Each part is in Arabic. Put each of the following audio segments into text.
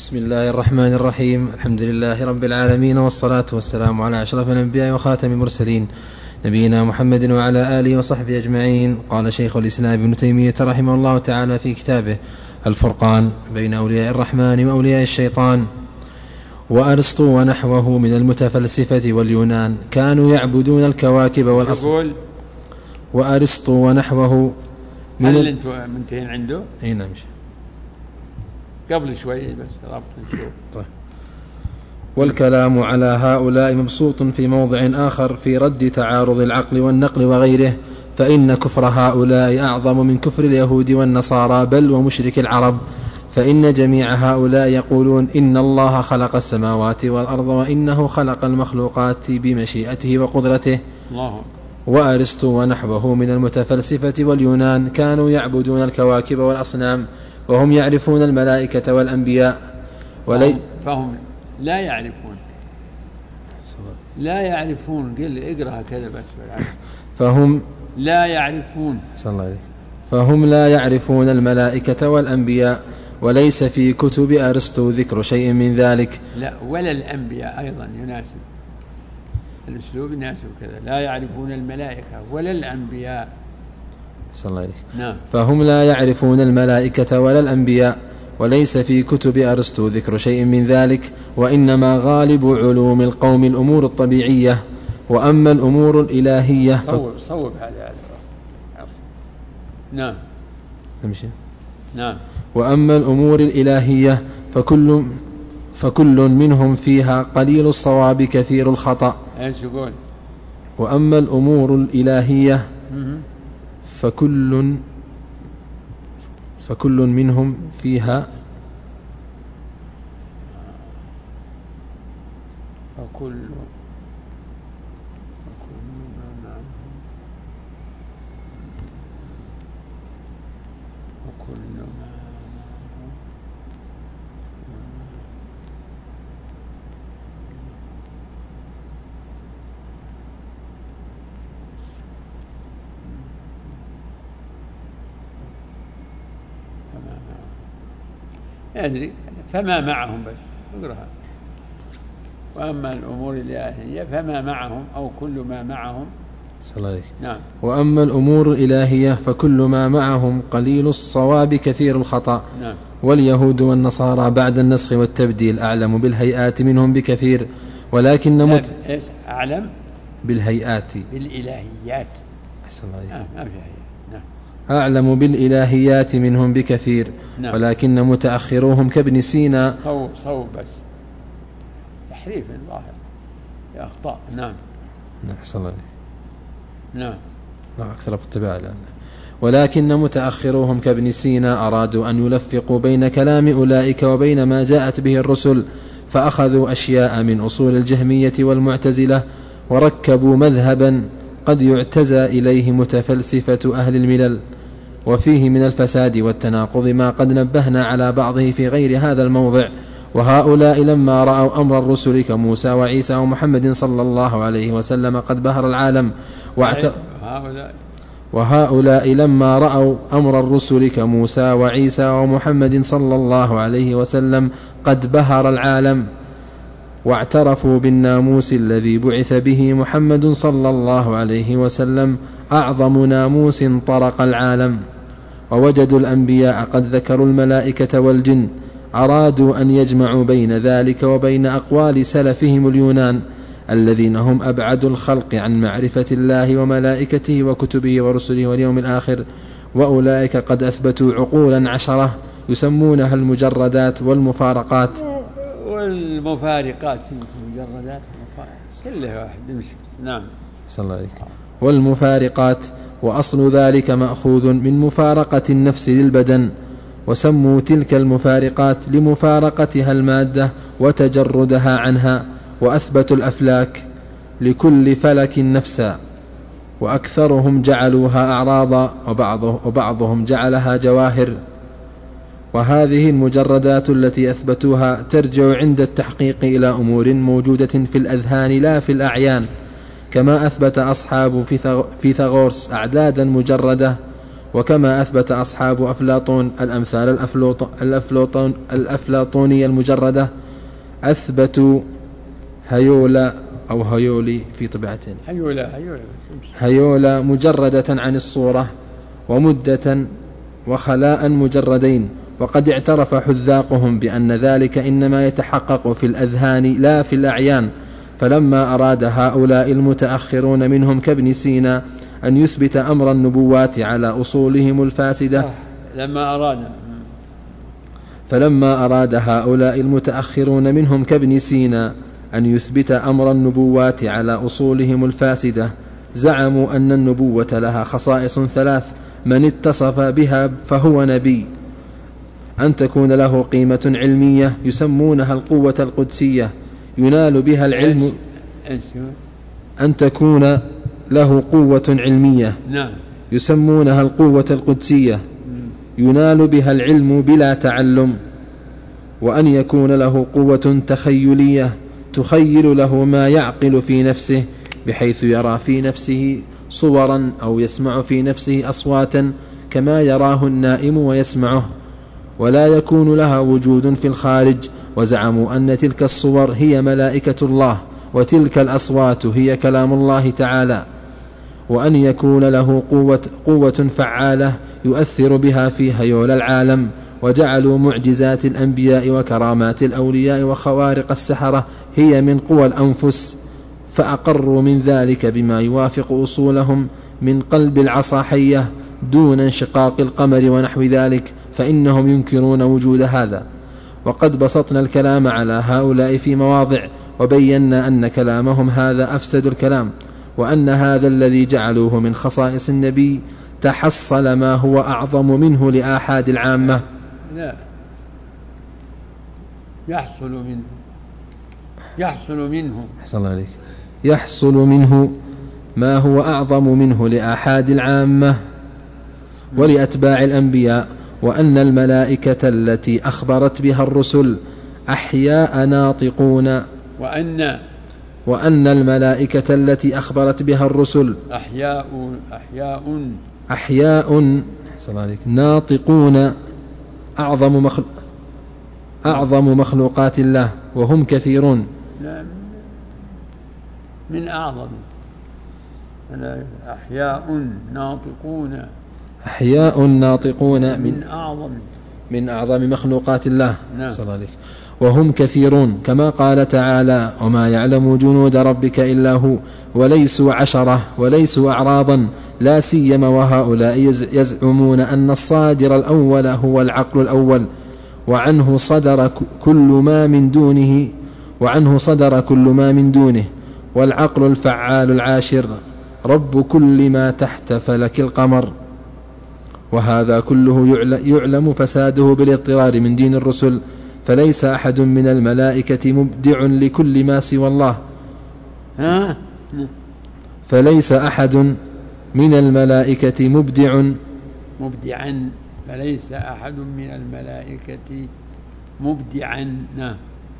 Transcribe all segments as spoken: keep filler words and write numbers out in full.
بسم الله الرحمن الرحيم. الحمد لله رب العالمين، والصلاة والسلام على أشرف الأنبياء وخاتم المرسلين نبينا محمد وعلى آله وصحبه أجمعين. قال شيخ الإسلام ابن تيمية رحمه الله تعالى في كتابه الفرقان بين أولياء الرحمن وأولياء الشيطان: وأرسطو ونحوه من المتفلسفة واليونان كانوا يعبدون الكواكب والأصنام. وأرسطو ونحوه من هل أنتم منتهين عنده؟ أي نعم قبل شوي بس رابط نشوف. طيب. والكلام على هؤلاء مبسوط في موضع آخر في رد تعارض العقل والنقل وغيره، فإن كفر هؤلاء أعظم من كفر اليهود والنصارى بل ومشرك العرب، فإن جميع هؤلاء يقولون إن الله خلق السماوات والأرض وإنه خلق المخلوقات بمشيئته وقدرته. الله. وأرسطو ونحوه من المتفلسفة واليونان كانوا يعبدون الكواكب والأصنام وهم يعرفون الملائكة والأنبياء ولي فهم لا يعرفون لا يعرفون قل اقرأها كذا بس بالعكس. فهم لا يعرفون صلى الله عليه فهم لا يعرفون الملائكة والأنبياء، وليس في كتب أرسطو ذكر شيء من ذلك. لا ولا الأنبياء أيضا يناسب الأسلوب، يناسب كذا. لا يعرفون الملائكة ولا الأنبياء. صلى الله عليه. نعم. فهم لا يعرفون الملائكة ولا الأنبياء، وليس في كتب أرسطو ذكر شيء من ذلك، وإنما غالب علوم القوم الأمور الطبيعية، وأما الأمور الإلهية صوب صوب هذا. نعم سمشي. نعم. وأما الأمور الإلهية فكل فكل منهم فيها قليل الصواب كثير الخطأ. ايش يقول؟ وأما الأمور الإلهية فكل فكل منهم فيها فكل أدري فما معهم بس اقرأها. وأما الأمور الإلهية فما معهم أو كل ما معهم. صلى نعم. وأما الأمور الإلهية فكل ما معهم قليل الصواب كثير الخطأ. نعم. واليهود والنصارى بعد النسخ والتبديل أعلم بالهيئات منهم بكثير، ولكن مت... إيش أعلم بالهيئات بالإلهيات. أحسن الله. آه ما في هيئات. نعم. أعلم بالإلهيات منهم بكثير. نعم. ولكن متأخروهم كابن سينا صوب صوب بس تحريف الظاهر يا أخطاء. نعم. نعم أحسن الله. نعم. لا أكثر في الطباعة الآن. ولكن متأخروهم كابن سينا أرادوا أن يلفقوا بين كلام أولئك وبين ما جاءت به الرسل، فأخذوا أشياء من أصول الجهمية والمعتزلة وركبوا مذهبا قد يعتزى إليه متفلسفة أهل الملل، وفيه من الفساد والتناقض ما قد نبهنا على بعضه في غير هذا الموضع. وهؤلاء لما رأوا أمر الرسل كموسى وعيسى ومحمد صلى الله عليه وسلم قد بهر العالم واعت... وهؤلاء لما رأوا أمر الرسل كموسى وعيسى ومحمد صلى الله عليه وسلم قد بهر العالم واعترفوا بالناموس الذي بعث به محمد صلى الله عليه وسلم أعظم ناموس طرق العالم، ووجدوا الأنبياء قد ذكروا الملائكة والجن، أرادوا أن يجمعوا بين ذلك وبين أقوال سلفهم اليونان الذين هم أبعد الخلق عن معرفة الله وملائكته وكتبه ورسله واليوم الآخر، وأولئك قد أثبتوا عقولا عشرة يسمونها المجردات والمفارقات والمفارقات المجردات كلها واحد يمشي. نعم. صلى الله عليه. والمفارقات، وأصل ذلك مأخوذ من مفارقة النفس للبدن، وسموا تلك المفارقات لمفارقتها المادة وتجردها عنها، وأثبتوا الأفلاك لكل فلك نفسا، وأكثرهم جعلوها أعراضا وبعضهم جعلها جواهر. وهذه المجردات التي أثبتوها ترجع عند التحقيق إلى أمور موجودة في الأذهان لا في الأعيان، كما أثبت أصحاب فيثاغورس أعدادا مجردة وكما أثبت أصحاب أفلاطون الأمثال الأفلاطون الأفلاطونية المجردة أثبتوا هيولا أو هيولي في طبيعتين هيولا هيولا هيولا مجردة عن الصورة ومدة وخلاء مجردين، وقد اعترف حذاقهم بأن ذلك إنما يتحقق في الأذهان لا في الأعيان. فلما أراد هؤلاء المتأخرون منهم كابن سينا أن يثبت أمر النبوات على أصولهم الفاسدة لما أراد فلما أراد هؤلاء المتأخرون منهم كابن سينا أن يثبت أمر النبوات على أصولهم الفاسدة زعموا أن النبوة لها خصائص ثلاث: من اتصف بها فهو نبي، أن تكون له قيمة علمية يسمونها القوة القدسية ينال بها العلم، أن تكون له قوة علمية يسمونها القوة القدسية ينال بها العلم بلا تعلم، وأن يكون له قوة تخيلية تخيل له ما يعقل في نفسه بحيث يرى في نفسه صورا أو يسمع في نفسه أصواتا كما يراه النائم ويسمعه، ولا يكون لها وجود في الخارج. وزعموا أن تلك الصور هي ملائكة الله وتلك الأصوات هي كلام الله تعالى، وأن يكون له قوة, قوة فعالة يؤثر بها في هيول العالم. وجعلوا معجزات الأنبياء وكرامات الأولياء وخوارق السحرة هي من قوى الأنفس، فأقروا من ذلك بما يوافق أصولهم من قلب العصا حية دون انشقاق القمر ونحو ذلك، فإنهم ينكرون وجود هذا. وقد بسطنا الكلام على هؤلاء في مواضع وبينا أن كلامهم هذا أفسد الكلام، وأن هذا الذي جعلوه من خصائص النبي تحصل ما هو أعظم منه لآحاد العامة. لا يحصل منه يحصل منه حصل عليك يحصل منه ما هو أعظم منه لآحاد العامة ولأتباع الأنبياء، وأن الملائكة التي أخبرت بها الرسل أحياء ناطقون وأن وأن الملائكة التي أخبرت بها الرسل أحياء أحياء أحياء ناطقون أعظم مخلوق أعظم مخلوقات الله وهم كثيرون. لا من أعظم أحياء ناطقون أحياء ناطقون من أعظم من أعظم مخلوقات الله. نعم. وهم كثيرون كما قال تعالى: وما يعلم جنود ربك إلا هو وليسوا عشرة وليسوا أعراضا لا سيما وهؤلاء يزعمون أن الصادر الأول هو العقل الأول وعنه صدر كل ما من دونه وعنه صدر كل ما من دونه والعقل الفعال العاشر رب كل ما تحت فلك القمر. وهذا كله يعلم فساده بالاضطرار من دين الرسل، فليس أحد من الملائكة مبدع لكل ما سوى الله ها؟ فليس أحد من الملائكة مبدع مبدعا فليس أحد من الملائكة مبدعا نعم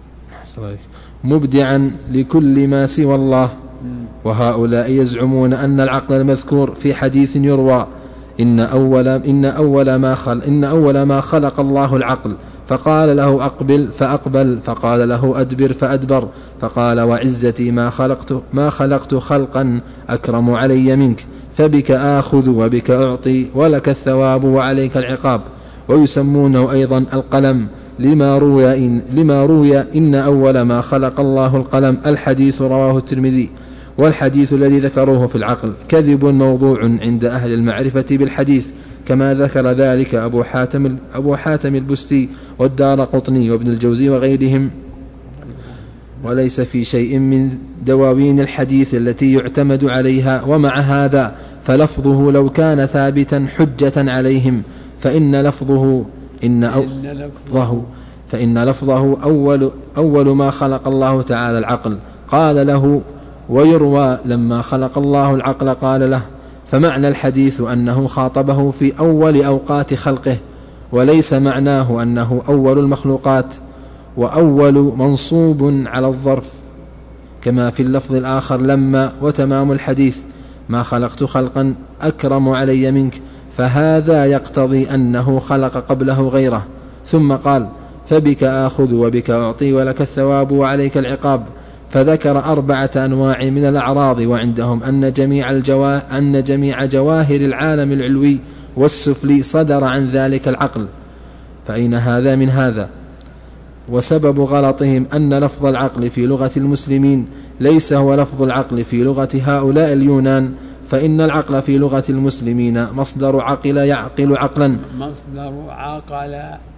مبدعا لكل ما سوى الله. وهؤلاء يزعمون أن العقل المذكور في حديث يروى إن أول, إن أول, ما, خل إن أول ما خلق الله العقل فقال له أقبل فأقبل فقال له أدبر فأدبر فقال وعزتي ما خلقت, ما خلقت خلقا أكرم علي منك فبك آخذ وبك أعطي ولك الثواب وعليك العقاب. ويسمونه أيضا القلم لما روي إن, لما روي إن أول ما خلق الله القلم. الحديث رواه الترمذي. والحديث الذي ذكروه في العقل كذب موضوع عند أهل المعرفة بالحديث، كما ذكر ذلك أبو حاتم, أبو حاتم البستي والدارقطني وابن الجوزي وغيرهم. وليس في شيء من دواوين الحديث التي يعتمد عليها. ومع هذا فلفظه لو كان ثابتا حجة عليهم، فإن لفظه إن لفظه فإن لفظه أول, أول ما خلق الله تعالى العقل قال له. ويروى لما خلق الله العقل قال له. فمعنى الحديث أنه خاطبه في أول أوقات خلقه، وليس معناه أنه أول المخلوقات. وأول منصوب على الظرف كما في اللفظ الآخر لما. وتمام الحديث ما خلقت خلقا أكرم علي منك فهذا يقتضي أنه خلق قبله غيره. ثم قال: فبك آخذ وبك أعطي ولك الثواب وعليك العقاب. فذكر أربعة أنواع من الأعراض، وعندهم أن جميع, الجوا... أن جميع جواهر العالم العلوي والسفلي صدر عن ذلك العقل، فأين هذا من هذا؟ وسبب غلطهم أن لفظ العقل في لغة المسلمين ليس هو لفظ العقل في لغة هؤلاء اليونان، فإن العقل في لغة المسلمين مصدر عقل يعقل عقلا، مصدر عقل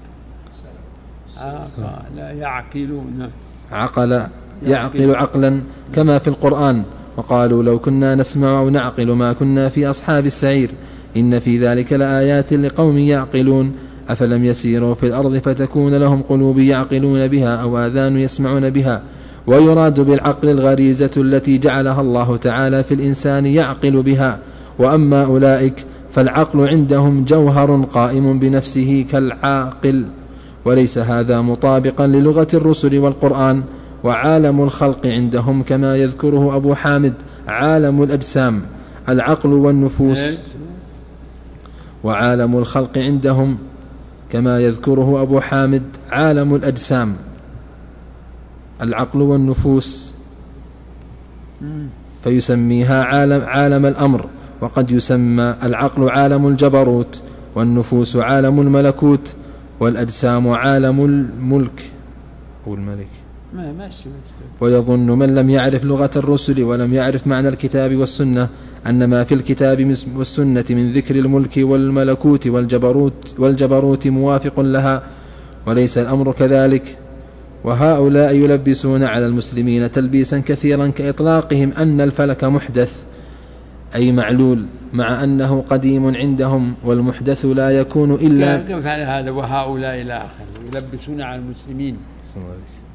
عقل يعقلون عقل يعقل عقلا كما في القرآن: وقالوا لو كنا نسمع أو نعقل ما كنا في أصحاب السعير إن في ذلك لآيات لقوم يعقلون أفلم يسيروا في الأرض فتكون لهم قلوب يعقلون بها أو آذان يسمعون بها. ويراد بالعقل الغريزة التي جعلها الله تعالى في الإنسان يعقل بها. وأما أولئك فالعقل عندهم جوهر قائم بنفسه كالعاقل، وليس هذا مطابقا للغة الرسل والقرآن. وعالم الخلق عندهم كما يذكره أبو حامد عالم الأجسام العقل والنفوس. وعالم الخلق عندهم كما يذكره أبو حامد عالم الأجسام العقل والنفوس، فيسميها عالم, عالم الأمر. وقد يسمى العقل عالم الجبروت، والنفوس عالم الملكوت، والأجسام عالم الملك أو الملك. ويظن من لم يعرف لغة الرسل ولم يعرف معنى الكتاب والسنة أن ما في الكتاب والسنة من ذكر الملك والملكوت والجبروت, والجبروت موافق لها، وليس الأمر كذلك. وهؤلاء يلبسون على المسلمين تلبيسا كثيرا كإطلاقهم أن الفلك محدث أي معلول، مع أنه قديم عندهم، والمحدث لا يكون إلا كيف فعل هذا؟ وهؤلاء إلى آخره يلبسون على المسلمين